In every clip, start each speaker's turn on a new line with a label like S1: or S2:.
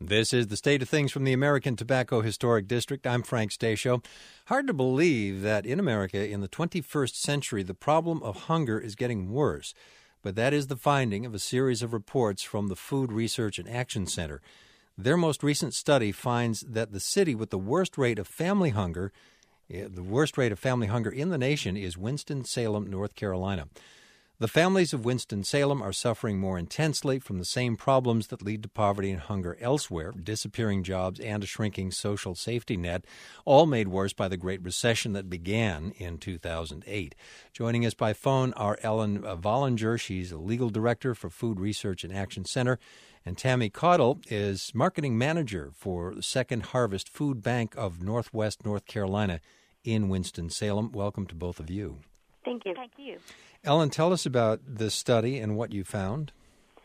S1: This is the State of Things from the American Tobacco Historic District. I'm Frank Stasio. Hard to believe that in America in the 21st century, the problem of hunger is getting worse. But that is the finding of a series of reports from the Food Research and Action Center. Their most recent study finds that the city with the worst rate of family hunger in the nation is Winston-Salem, North Carolina. The families of Winston-Salem are suffering more intensely from the same problems that lead to poverty and hunger elsewhere, disappearing jobs and a shrinking social safety net, all made worse by the Great Recession that began in 2008. Joining us by phone are Ellen Vollinger. She's a legal director for Food Research and Action Center, and Tammy Caudle is marketing manager for the Second Harvest Food Bank of Northwest North Carolina in Winston-Salem. Welcome to both of you.
S2: Thank you.
S3: Thank you.
S1: Ellen, tell us about this study and what you found.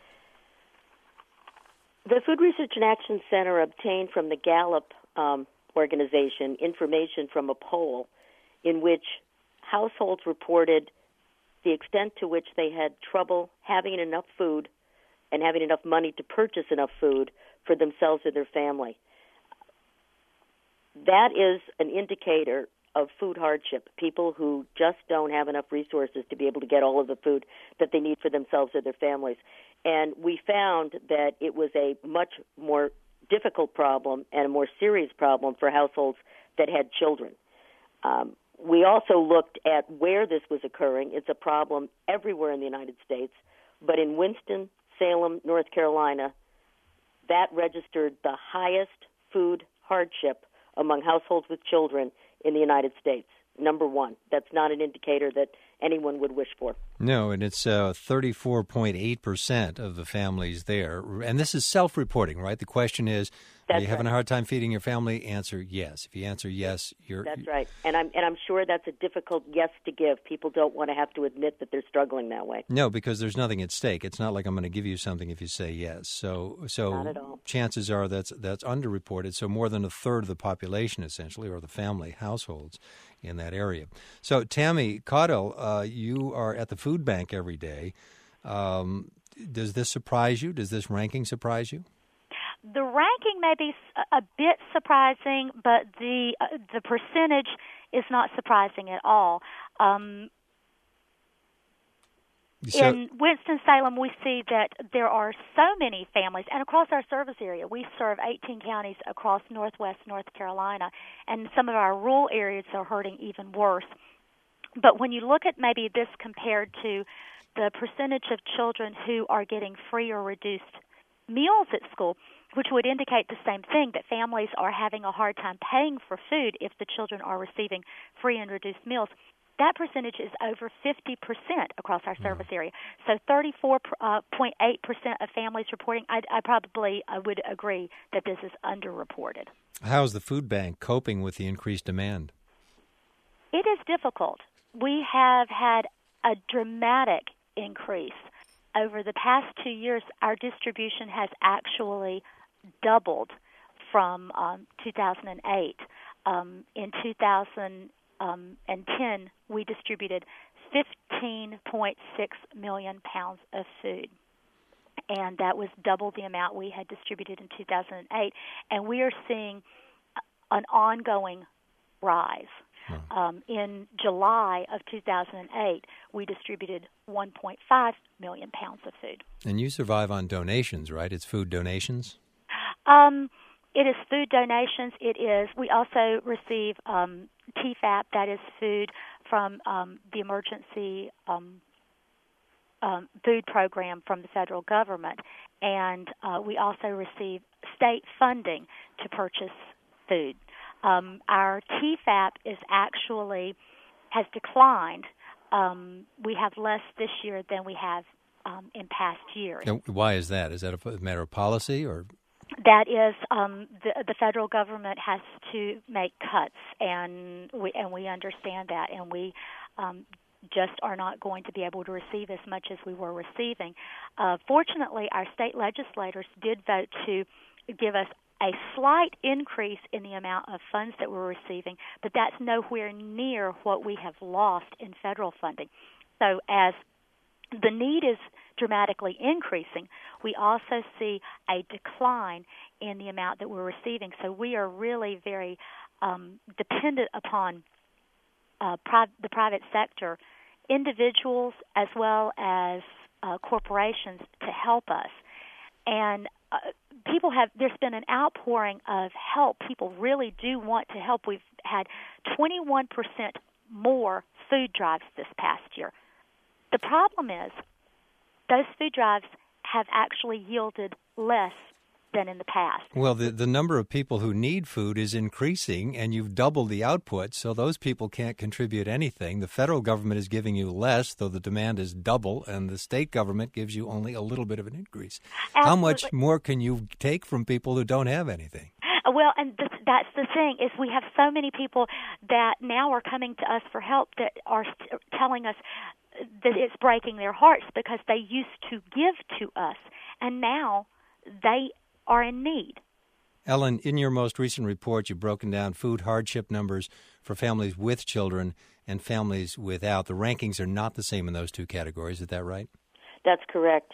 S2: The Food Research and Action Center obtained from the Gallup organization information from a poll in which households reported the extent to which they had trouble having enough food and having enough money to purchase enough food for themselves or their family. That is an indicator of food hardship, people who just don't have enough resources to be able to get all of the food that they need for themselves or their families. And we found that it was a much more difficult problem and a more serious problem for households that had children. We also looked at where this was occurring. It's a problem everywhere in the United States, but in Winston-Salem, North Carolina, that registered the highest food hardship among households with children in the United States. Number one. That's not an indicator that anyone would wish for.
S1: No, and it's 34.8% of the families there. And this is self-reporting, right? The question is, are you having a hard time feeding your family? Answer yes. If you answer yes,
S2: That's right. And I'm sure that's a difficult yes to give. People don't want to have to admit that they're struggling that way.
S1: No, because there's nothing at stake. It's not like I'm going to give you something if you say yes. So
S2: not at all.
S1: Chances are that's underreported. So more than a third of the population, essentially, or the family households in that area. So Tammy Caudle, you are at the food bank every day. Does this surprise you? Does this ranking surprise you?
S3: The ranking may be a bit surprising, but the percentage is not surprising at all. In Winston-Salem, we see that there are so many families, and across our service area, we serve 18 counties across northwest North Carolina, and some of our rural areas are hurting even worse. But when you look at maybe this compared to the percentage of children who are getting free or reduced meals at school, which would indicate the same thing, that families are having a hard time paying for food if the children are receiving free and reduced meals, that percentage is over 50% across our service area. So 34.8% of families reporting, I would agree that this is underreported.
S1: How is the food bank coping with the increased demand?
S3: It is difficult. We have had a dramatic increase. Over the past 2 years, our distribution has actually doubled from 2008. In 2010, we distributed 15.6 million pounds of food, and that was double the amount we had distributed in 2008. And we are seeing an ongoing rise. In July of 2008, we distributed 1.5 million pounds of food.
S1: And you survive on donations, right? It's food donations?
S3: It is food donations. We also receive TFAP, that is food from the emergency food program from the federal government. And we also receive state funding to purchase food. Our TFAP has declined. We have less this year than we have in past years.
S1: Now, why is that? Is that a matter of policy, or?
S3: That is, the federal government has to make cuts, and we understand that, and we just are not going to be able to receive as much as we were receiving. Fortunately, our state legislators did vote to give us a slight increase in the amount of funds that we're receiving, but that's nowhere near what we have lost in federal funding. So as the need is dramatically increasing, we also see a decline in the amount that we're receiving. So we are really very dependent upon the private sector, individuals as well as corporations to help us. And there's been an outpouring of help. People really do want to help. We've had 21% more food drives this past year. The problem is those food drives have actually yielded less than in the past.
S1: Well, the number of people who need food is increasing, and you've doubled the output, so those people can't contribute anything. The federal government is giving you less, though the demand is double, and the state government gives you only a little bit of an increase.
S3: Absolutely.
S1: How much more can you take from people who don't have anything?
S3: Well, and that's the thing, is we have so many people that now are coming to us for help that are telling us that it's breaking their hearts because they used to give to us, and now they are in need.
S1: Ellen, in your most recent report, you've broken down food hardship numbers for families with children and families without. The rankings are not the same in those two categories. Is that right?
S2: That's correct.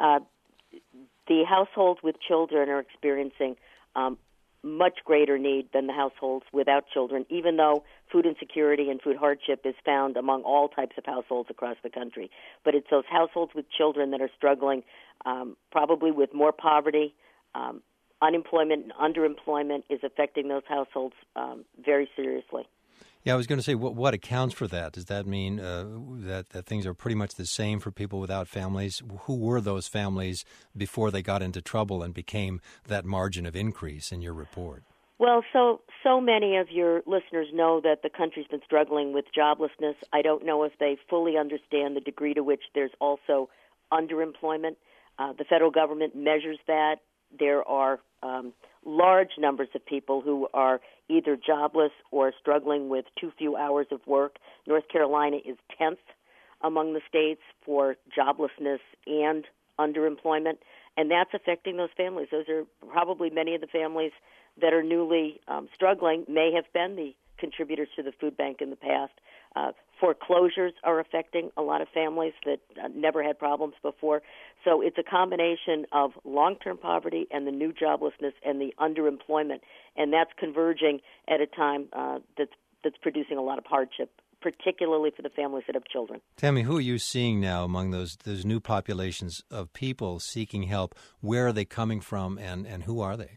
S2: The households with children are experiencing much greater need than the households without children, even though food insecurity and food hardship is found among all types of households across the country. But it's those households with children that are struggling probably with more poverty. Unemployment and underemployment is affecting those households very seriously.
S1: Yeah, I was going to say, what accounts for that? Does that mean that things are pretty much the same for people without families? Who were those families before they got into trouble and became that margin of increase in your report?
S2: Well, so many of your listeners know that the country's been struggling with joblessness. I don't know if they fully understand the degree to which there's also underemployment. The federal government measures that. There are large numbers of people who are either jobless or struggling with too few hours of work. North Carolina is 10th among the states for joblessness and underemployment, and that's affecting those families. Those are probably many of the families that are newly struggling, may have been the contributors to the food bank in the past. Foreclosures are affecting a lot of families that never had problems before. So it's a combination of long-term poverty and the new joblessness and the underemployment, and that's converging at a time that's producing a lot of hardship, particularly for the families that have children.
S1: Tammy, who are you seeing now among those new populations of people seeking help? Where are they coming from, and who are they?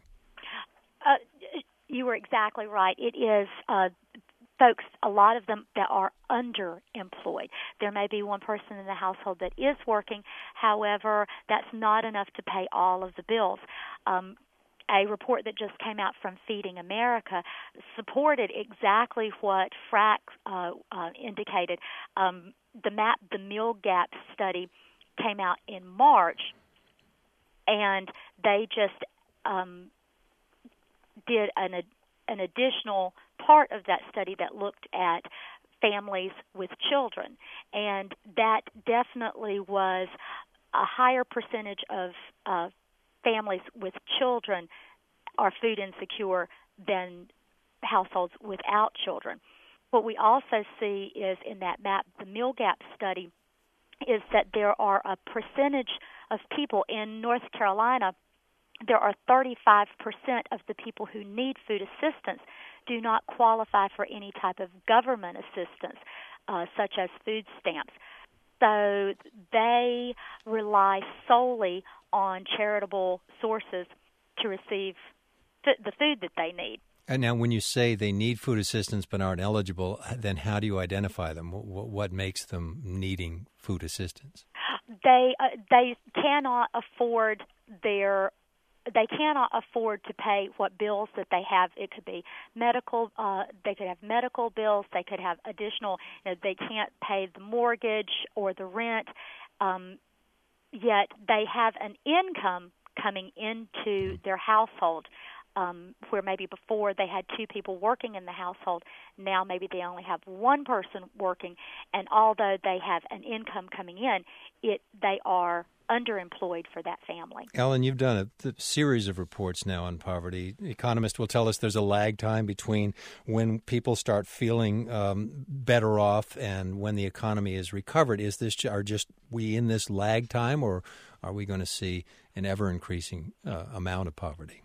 S3: You were exactly right. It is folks, a lot of them that are underemployed. There may be one person in the household that is working. However, that's not enough to pay all of the bills. A report that just came out from Feeding America supported exactly what FRAC indicated. The Meal Gap study came out in March, and they just did an additional part of that study that looked at families with children, and that definitely was a higher percentage of families with children are food insecure than households without children. What we also see is in that MAP, the Meal Gap study, is that there are a percentage of people in North Carolina. There are 35% of the people who need food assistance do not qualify for any type of government assistance, such as food stamps. So they rely solely on charitable sources to receive the food that they need.
S1: And now when you say they need food assistance but aren't eligible, then how do you identify them? What makes them needing food assistance?
S3: They cannot afford They cannot afford to pay what bills that they have. It could be medical. They could have medical bills. They could have additional. They can't pay the mortgage or the rent. Yet they have an income coming into their household, where maybe before they had two people working in the household. Now maybe they only have one person working, and although they have an income coming in, they are underemployed for that family.
S1: Ellen, you've done a series of reports now on poverty. Economists will tell us there's a lag time between when people start feeling better off and when the economy is recovered. Are we in this lag time, or are we going to see an ever-increasing amount of poverty?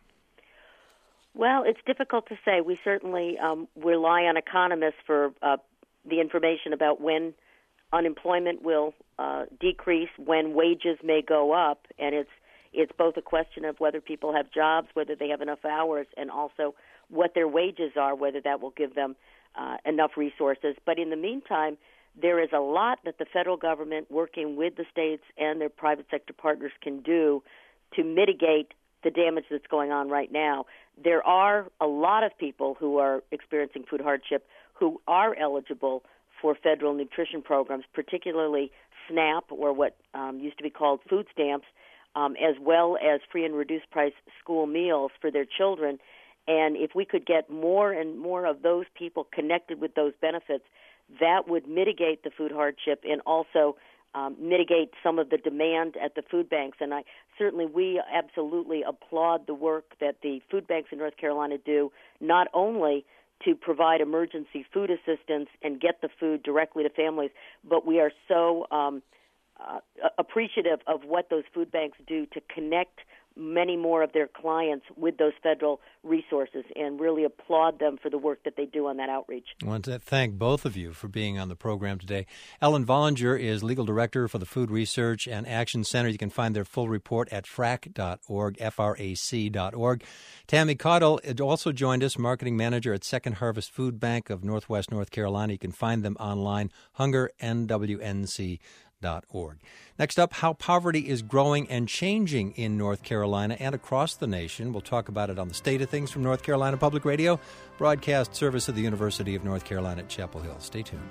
S2: Well, it's difficult to say. We certainly rely on economists for the information about when unemployment will decrease, when wages may go up, and it's both a question of whether people have jobs, whether they have enough hours, and also what their wages are, whether that will give them enough resources. But in the meantime, there is a lot that the federal government, working with the states and their private sector partners, can do to mitigate the damage that's going on right now. There are a lot of people who are experiencing food hardship who are eligible for federal nutrition programs, particularly SNAP, or what used to be called food stamps, as well as free and reduced price school meals for their children. And if we could get more and more of those people connected with those benefits, that would mitigate the food hardship and also mitigate some of the demand at the food banks. And we absolutely applaud the work that the food banks in North Carolina do, not only to provide emergency food assistance and get the food directly to families, but we are so appreciative of what those food banks do to connect many more of their clients with those federal resources, and really applaud them for the work that they do on that outreach.
S1: I want to thank both of you for being on the program today. Ellen Vollinger is Legal Director for the Food Research and Action Center. You can find their full report at frac.org, FRAC.org. Tammy Caudill also joined us, Marketing Manager at Second Harvest Food Bank of Northwest North Carolina. You can find them online, HungerNWNC.org. Next up, how poverty is growing and changing in North Carolina and across the nation. We'll talk about it on the State of Things from North Carolina Public Radio, broadcast service of the University of North Carolina at Chapel Hill. Stay tuned.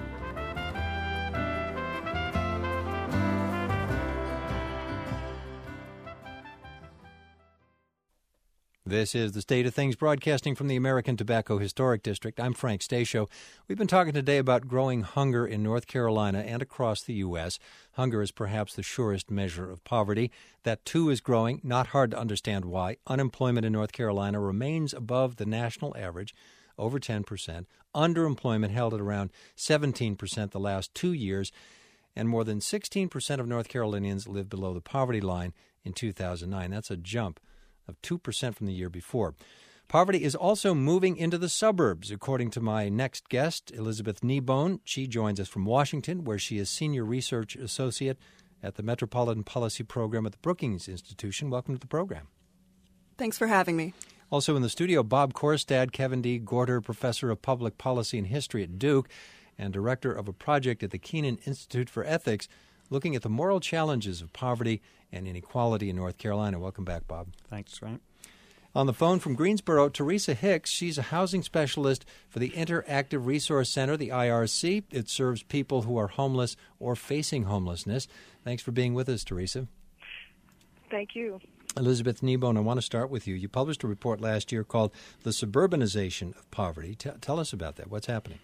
S1: This is the State of Things, broadcasting from the American Tobacco Historic District. I'm Frank Stasio. We've been talking today about growing hunger in North Carolina and across the U.S. Hunger is perhaps the surest measure of poverty. That, too, is growing. Not hard to understand why. Unemployment in North Carolina remains above the national average, over 10%. Underemployment held at around 17% the last 2 years. And more than 16% of North Carolinians live below the poverty line in 2009. That's a jump of 2% from the year before. Poverty is also moving into the suburbs, according to my next guest, Elizabeth Kneebone. She joins us from Washington, where she is Senior Research Associate at the Metropolitan Policy Program at the Brookings Institution. Welcome to the program.
S4: Thanks for having me.
S1: Also in the studio, Bob Korstad, Kevin D. Gorder, Professor of Public Policy and History at Duke, and Director of a project at the Kenan Institute for Ethics, looking at the moral challenges of poverty and inequality in North Carolina. Welcome back, Bob.
S5: Thanks, Frank.
S1: On the phone from Greensboro, Teresa Hicks. She's a housing specialist for the Interactive Resource Center, the IRC. It serves people who are homeless or facing homelessness. Thanks for being with us, Teresa.
S4: Thank you.
S1: Elizabeth Kneebone, I want to start with you. You published a report last year called The Suburbanization of Poverty. Tell us about that. What's happening?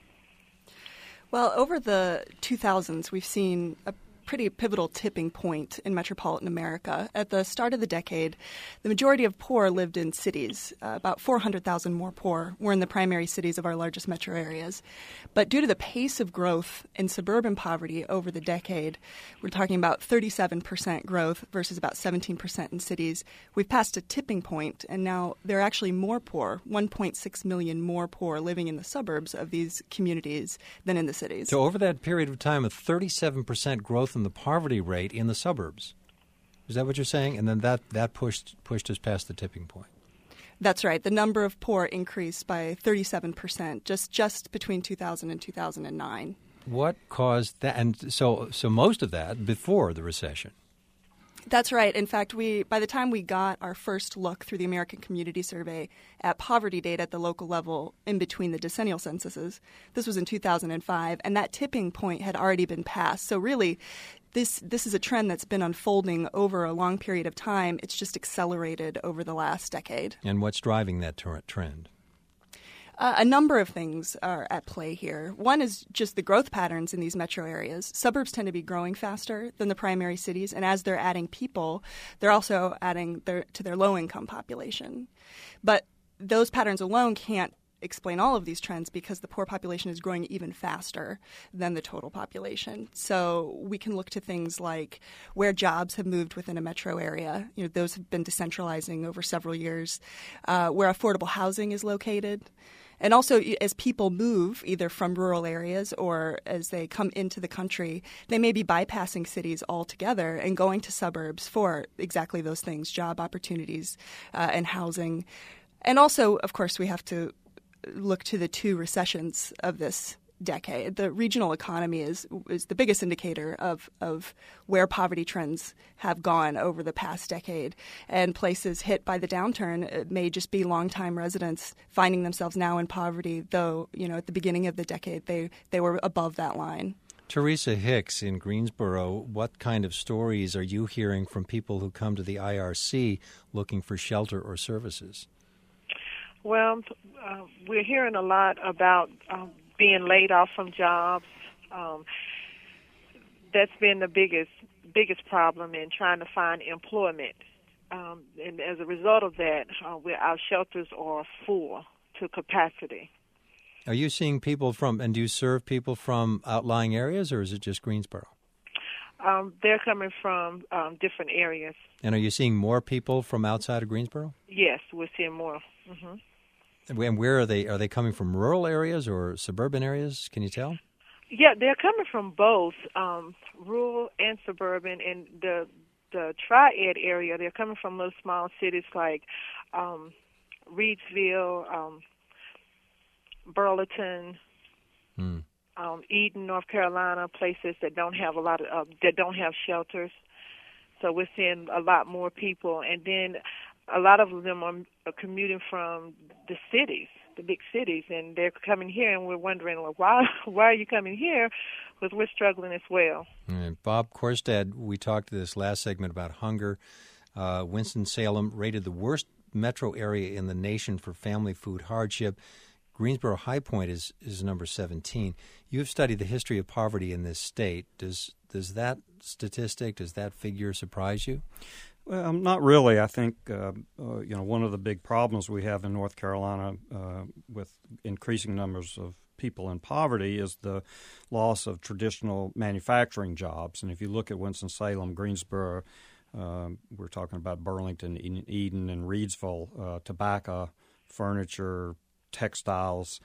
S4: Well, over the 2000s, we've seen a pretty pivotal tipping point in metropolitan America. At the start of the decade, the majority of poor lived in cities. About 400,000 more poor were in the primary cities of our largest metro areas. But due to the pace of growth in suburban poverty over the decade, we're talking about 37% growth versus about 17% in cities. We've passed a tipping point, and now there are actually more poor, 1.6 million more poor living in the suburbs of these communities than in the cities.
S1: So over that period of time, a 37% growth in the poverty rate in the suburbs. Is that what you're saying? And then that pushed us past the tipping point.
S4: That's right. The number of poor increased by 37% just between 2000 and 2009.
S1: What caused that? And so most of that before the recession.
S4: That's right. In fact, by the time we got our first look through the American Community Survey at poverty data at the local level in between the decennial censuses, this was in 2005, and that tipping point had already been passed. So really, this is a trend that's been unfolding over a long period of time. It's just accelerated over the last decade.
S1: And what's driving that trend?
S4: A number of things are at play here. One is just the growth patterns in these metro areas. Suburbs tend to be growing faster than the primary cities, and as they're adding people, they're also adding to their low-income population. But those patterns alone can't explain all of these trends because the poor population is growing even faster than the total population. So we can look to things like where jobs have moved within a metro area. Those have been decentralizing over several years, where affordable housing is located. And also, as people move either from rural areas or as they come into the country, they may be bypassing cities altogether and going to suburbs for exactly those things, job opportunities and housing. And also, of course, we have to look to the two recessions of this decade. The regional economy is the biggest indicator of where poverty trends have gone over the past decade. And places hit by the downturn may just be longtime residents finding themselves now in poverty, though, at the beginning of the decade they were above that line.
S1: Teresa Hicks in Greensboro, what kind of stories are you hearing from people who come to the IRC looking for shelter or services?
S5: Well, we're hearing a lot about being laid off from jobs. That's been the biggest problem in trying to find employment. And as a result of that, our shelters are full to capacity.
S1: Are you seeing people and do you serve people from outlying areas, or is it just Greensboro?
S5: They're coming from different areas.
S1: And are you seeing more people from outside of Greensboro?
S5: Yes, we're seeing more. Mm-hmm.
S1: And where are they? Are they coming from rural areas or suburban areas? Can you tell?
S5: Yeah, they're coming from both rural and suburban. And the Triad area, they're coming from little small cities like Reidsville, Burleson, Eden, North Carolina, places that don't have that don't have shelters. So we're seeing a lot more people, and then a lot of them are commuting from the cities, the big cities, and they're coming here, and we're wondering, well, why are you coming here? Because we're struggling as well.
S1: Bob Korstad, we talked to this last segment about hunger. Winston-Salem rated the worst metro area in the nation for family food hardship. Greensboro High Point is number 17. You've studied the history of poverty in this state. Does that statistic, does that figure surprise you?
S6: Well, not really. I think one of the big problems we have in North Carolina with increasing numbers of people in poverty is the loss of traditional manufacturing jobs. And if you look at Winston-Salem, Greensboro, we're talking about Burlington, Eden, and Reidsville, tobacco, furniture, textiles.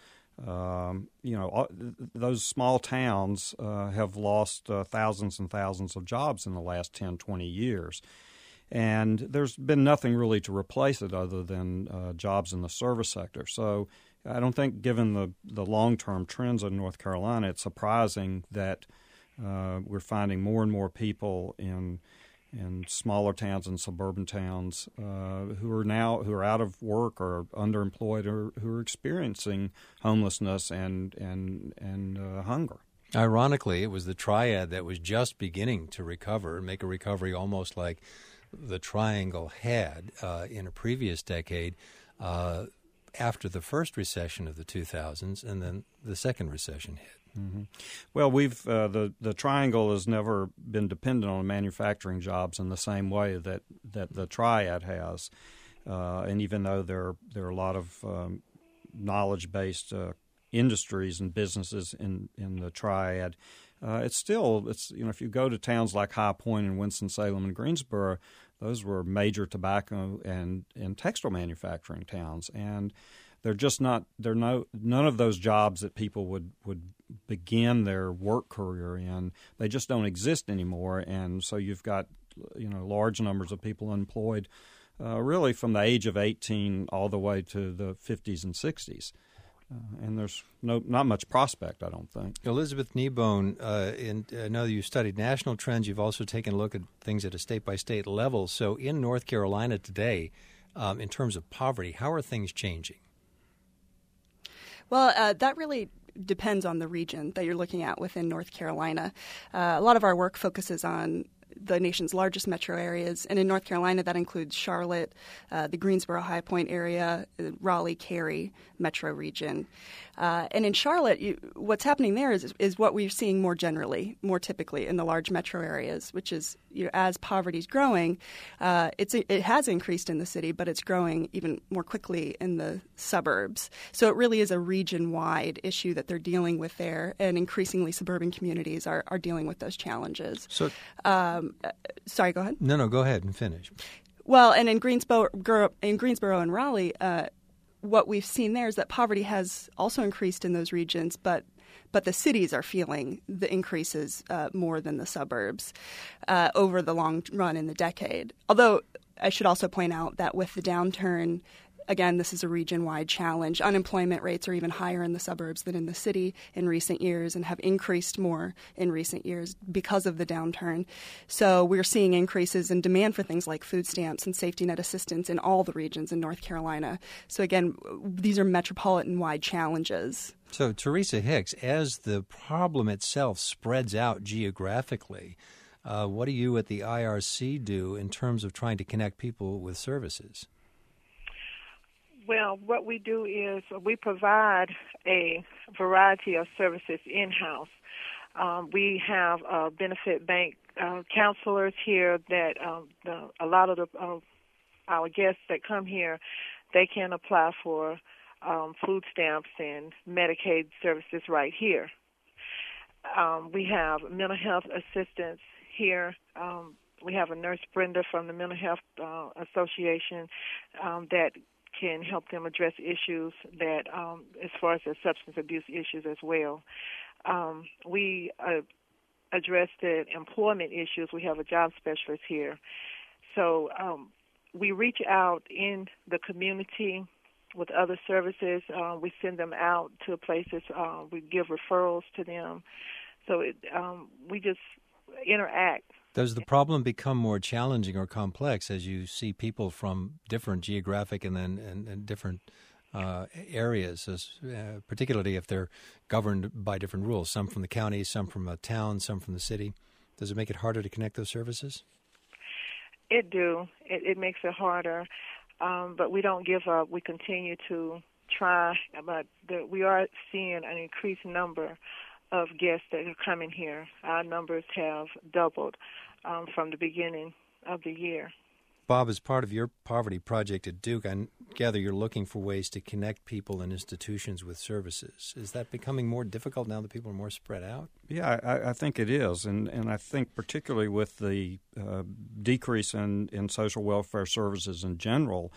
S6: Those small towns have lost thousands and thousands of jobs in the last 10, 20 years. And there's been nothing really to replace it other than jobs in the service sector. So I don't think, given the long-term trends in North Carolina, it's surprising that we're finding more and more people in smaller towns and suburban towns who are out of work or underemployed or who are experiencing homelessness and hunger.
S1: Ironically, it was the Triad that was just beginning to recover and make a recovery almost like the Triangle had in a previous decade after the first recession of the 2000s, and then the second recession hit.
S6: Mm-hmm. Well, we've the Triangle has never been dependent on manufacturing jobs in the same way that the Triad has, and even though there are a lot of knowledge-based industries and businesses in the Triad, it's if you go to towns like High Point and Winston-Salem and Greensboro, those were major tobacco and textile manufacturing towns, and none of those jobs that people would begin their work career in. They just don't exist anymore, and so you've got large numbers of people employed, really from the age of 18 all the way to the 50s and 60s. And there's not much prospect, I don't think.
S1: Elizabeth Kneebone, I know you studied national trends. You've also taken a look at things at a state-by-state level. So in North Carolina today, in terms of poverty, how are things changing?
S4: Well, that really depends on the region that you're looking at within North Carolina. A lot of our work focuses on the nation's largest metro areas. And in North Carolina, that includes Charlotte, the Greensboro-High Point area, Raleigh-Cary metro region. And in Charlotte, what's happening there is what we're seeing more generally, more typically in the large metro areas, which is as poverty is growing, it has increased in the city, but it's growing even more quickly in the suburbs. So it really is a region-wide issue that they're dealing with there, and increasingly suburban communities are dealing with those challenges.
S1: So,
S4: sorry, go ahead.
S1: No, go ahead and finish.
S4: Well, and in Greensboro and Raleigh, what we've seen there is that poverty has also increased in those regions, but the cities are feeling the increases more than the suburbs over the long run in the decade. Although I should also point out that with the downturn, again, this is a region-wide challenge. Unemployment rates are even higher in the suburbs than in the city in recent years and have increased more in recent years because of the downturn. So we're seeing increases in demand for things like food stamps and safety net assistance in all the regions in North Carolina. So again, these are metropolitan-wide challenges.
S1: So, Teresa Hicks, as the problem itself spreads out geographically, what do you at the IRC do in terms of trying to connect people with services?
S5: Well, what we do is we provide a variety of services in-house. We have benefit bank counselors here that a lot of our guests that come here, they can apply for food stamps and Medicaid services right here. We have mental health assistance here. We have a nurse, Brenda, from the Mental Health Association that can help them address issues that, as far as the substance abuse issues as well. We address the employment issues. We have a job specialist here. So we reach out in the community with other services. We send them out to places. We give referrals to them. So we just interact.
S1: Does the problem become more challenging or complex as you see people from different geographic and different areas, particularly if they're governed by different rules, some from the county, some from a town, some from the city? Does it make it harder to connect those services?
S5: It do. It makes it harder, but we don't give up. We continue to try, but we are seeing an increased number of guests that are coming here. Our numbers have doubled from the beginning of the year.
S1: Bob, as part of your poverty project at Duke, I gather you're looking for ways to connect people and institutions with services. Is that becoming more difficult now that people are more spread out?
S6: Yeah, I think it is, and I think particularly with the decrease in social welfare services in general,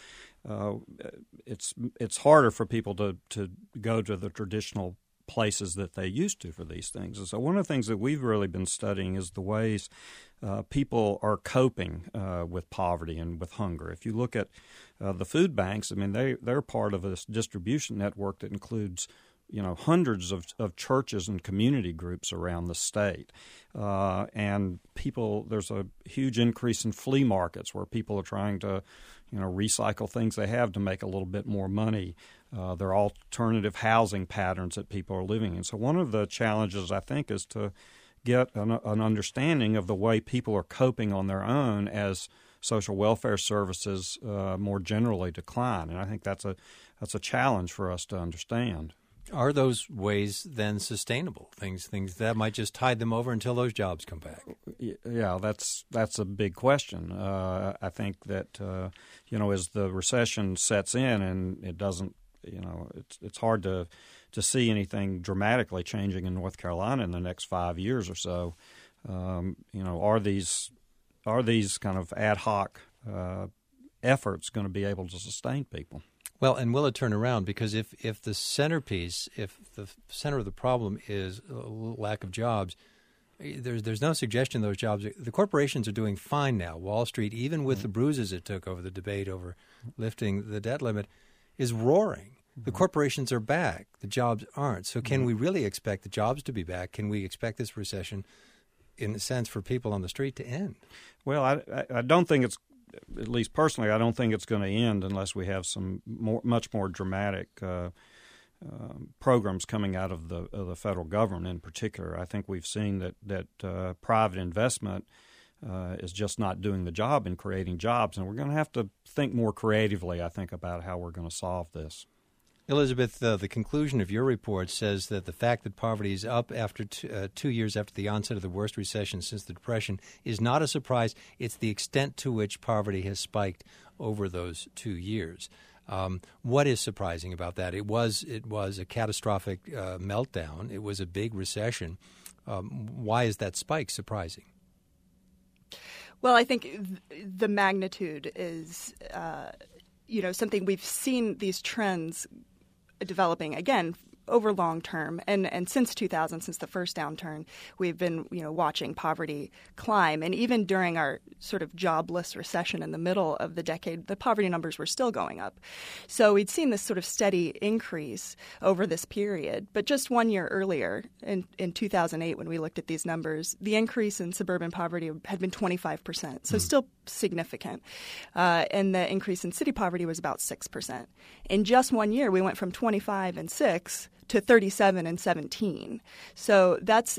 S6: it's harder for people to go to the traditional places that they used to for these things. And so one of the things that we've really been studying is the ways people are coping with poverty and with hunger. If you look at the food banks, I mean, they're part of a distribution network that includes hundreds of churches and community groups around the state. And there's a huge increase in flea markets where people are trying to recycle things they have to make a little bit more money. There are alternative housing patterns that people are living in. So one of the challenges, I think, is to get an understanding of the way people are coping on their own as social welfare services more generally decline. And I think that's a challenge for us to understand.
S1: Are those ways then sustainable? Things that might just tide them over until those jobs come back?
S6: Yeah, that's a big question. I think that as the recession sets in and it doesn't, it's hard to see anything dramatically changing in North Carolina in the next 5 years or so. Are these kind of ad hoc efforts going to be able to sustain people?
S1: Well, and will it turn around? Because if the centerpiece, if the center of the problem is lack of jobs, there's no suggestion those jobs. The corporations are doing fine now. Wall Street, even with the bruises it took over the debate over lifting the debt limit, is roaring. The corporations are back. The jobs aren't. So can we really expect the jobs to be back? Can we expect this recession, in a sense, for people on the street to end?
S6: Well, I don't think it's, at least personally, I don't think it's going to end unless we have some much more dramatic programs coming out of the federal government in particular. I think we've seen that private investment is just not doing the job in creating jobs. And we're going to have to think more creatively, I think, about how we're going to solve this.
S1: Elizabeth, the conclusion of your report says that the fact that poverty is up after 2 years after the onset of the worst recession since the Depression is not a surprise. It's the extent to which poverty has spiked over those 2 years. What is surprising about that? It was a catastrophic meltdown. It was a big recession. Why is that spike surprising?
S4: Well, I think the magnitude is, something we've seen these trends developing, again, over long term. And since 2000, since the first downturn, we've been, watching poverty climb. And even during our sort of jobless recession in the middle of the decade, the poverty numbers were still going up. So we'd seen this sort of steady increase over this period. But just 1 year earlier, in 2008, when we looked at these numbers, the increase in suburban poverty had been 25%. So still significant. And the increase in city poverty was about 6%. In just 1 year, we went from 25 and 6 to 37 and 17. So that's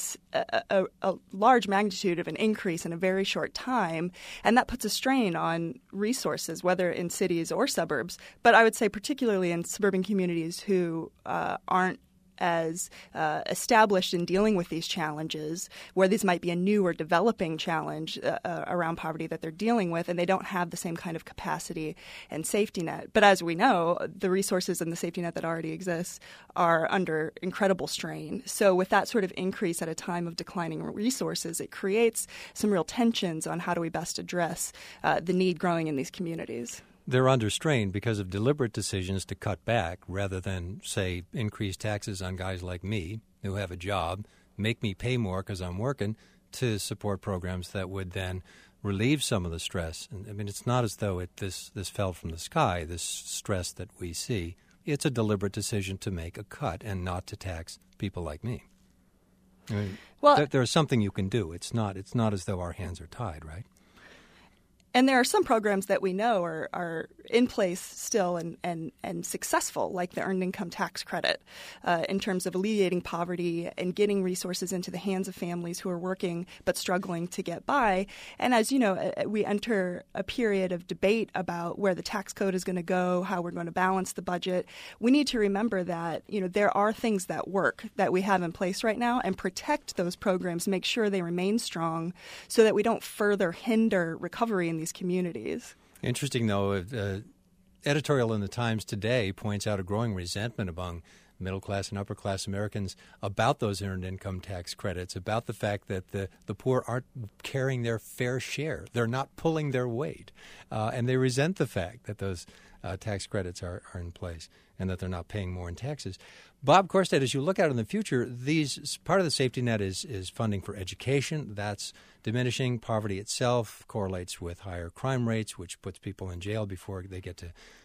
S4: a large magnitude of an increase in a very short time, and that puts a strain on resources, whether in cities or suburbs, but I would say particularly in suburban communities who aren't as established in dealing with these challenges, where these might be a new or developing challenge around poverty that they're dealing with, and they don't have the same kind of capacity and safety net. But as we know, the resources and the safety net that already exists are under incredible strain. So with that sort of increase at a time of declining resources, it creates some real tensions on how do we best address the need growing in these communities.
S1: They're under strain because of deliberate decisions to cut back rather than, say, increase taxes on guys like me who have a job, make me pay more because I'm working, to support programs that would then relieve some of the stress. And, I mean, it's not as though this fell from the sky, this stress that we see. It's a deliberate decision to make a cut and not to tax people like me. I mean, there's something you can do. It's not as though our hands are tied, right?
S4: And there are some programs that we know are in place still and successful, like the Earned Income Tax Credit, in terms of alleviating poverty and getting resources into the hands of families who are working but struggling to get by. And as you know, we enter a period of debate about where the tax code is going to go, how we're going to balance the budget. We need to remember that, there are things that work that we have in place right now, and protect those programs, make sure they remain strong so that we don't further hinder recovery in these communities.
S1: Interesting, though, editorial in the Times today points out a growing resentment among middle-class and upper-class Americans about those earned income tax credits, about the fact that the poor aren't carrying their fair share. They're not pulling their weight. And they resent the fact that those tax credits are in place and that they're not paying more in taxes. Bob Korstad, as you look out in the future, part of the safety net is funding for education. That's diminishing. Poverty itself correlates with higher crime rates, which puts people in jail before they get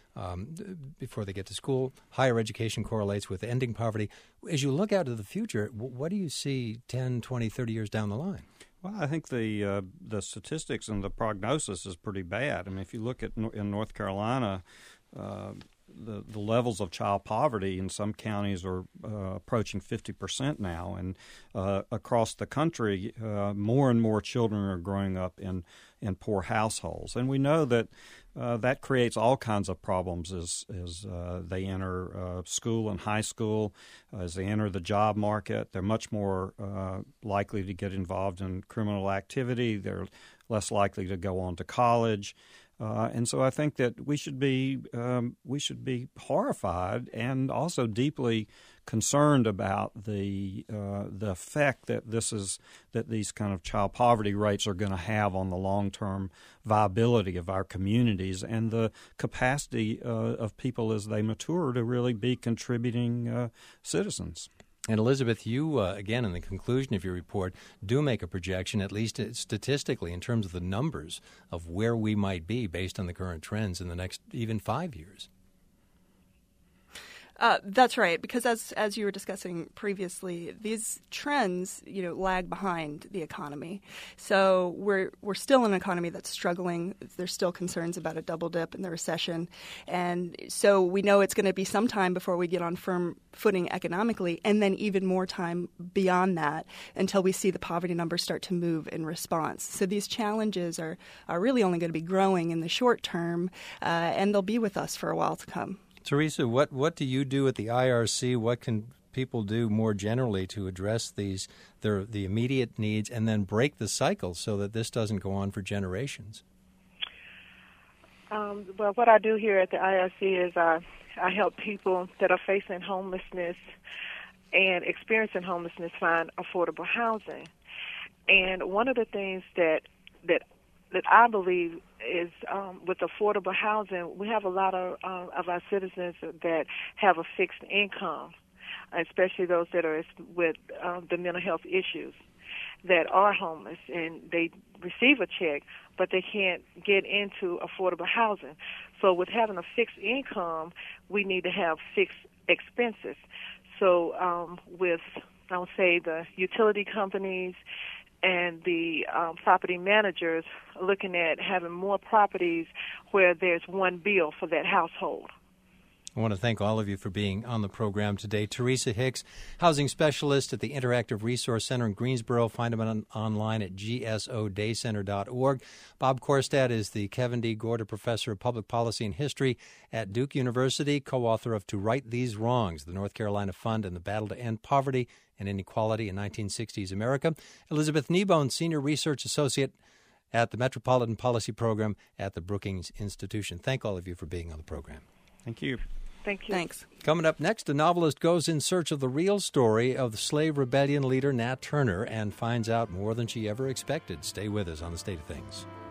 S1: to school. Higher education correlates with ending poverty. As you look out to the future, what do you see 10, 20, 30 years down the line?
S6: Well, I think the statistics and the prognosis is pretty bad. I mean, if you look at in North Carolina, the levels of child poverty in some counties are approaching 50% now, and across the country, more and more children are growing up in poor households, and we know that that creates all kinds of problems as they enter school and high school, as they enter the job market. They're much more likely to get involved in criminal activity. They're less likely to go on to college. And so I think that we should be horrified and also deeply concerned about the effect that these kind of child poverty rates are going to have on the long-term viability of our communities and the capacity of people as they mature to really be contributing citizens.
S1: And Elizabeth, you, again, in the conclusion of your report, do make a projection, at least statistically, in terms of the numbers of where we might be based on the current trends in the next even 5 years.
S4: That's right, because as you were discussing previously, these trends, lag behind the economy. So we're still an economy that's struggling. There's still concerns about a double dip in the recession, and so we know it's going to be some time before we get on firm footing economically, and then even more time beyond that until we see the poverty numbers start to move in response. So these challenges are really only going to be growing in the short term, and they'll be with us for a while to come.
S1: Teresa, what do you do at the IRC? What can people do more generally to address the immediate needs and then break the cycle so that this doesn't go on for generations?
S5: Well, what I do here at the IRC is I help people that are facing homelessness and experiencing homelessness find affordable housing. And one of the things that I believe is with affordable housing, we have a lot of our citizens that have a fixed income, especially those that are with the mental health issues that are homeless, and they receive a check, but they can't get into affordable housing. So with having a fixed income, we need to have fixed expenses. So with, I would say, the utility companies and the property managers looking at having more properties where there's one bill for that household.
S1: I want to thank all of you for being on the program today. Teresa Hicks, housing specialist at the Interactive Resource Center in Greensboro. Find them online at gsodaycenter.org. Bob Korstad is the Kevin D. Gorder Professor of Public Policy and History at Duke University, co-author of To Right These Wrongs, the North Carolina Fund and the Battle to End Poverty and Inequality in 1960s America. Elizabeth Kneebone, Senior Research Associate at the Metropolitan Policy Program at the Brookings Institution. Thank all of you for being on the program.
S6: Thank you.
S5: Thank you.
S4: Thanks.
S1: Coming up next, a novelist goes in search of the real story of the slave rebellion leader Nat Turner and finds out more than she ever expected. Stay with us on The State of Things.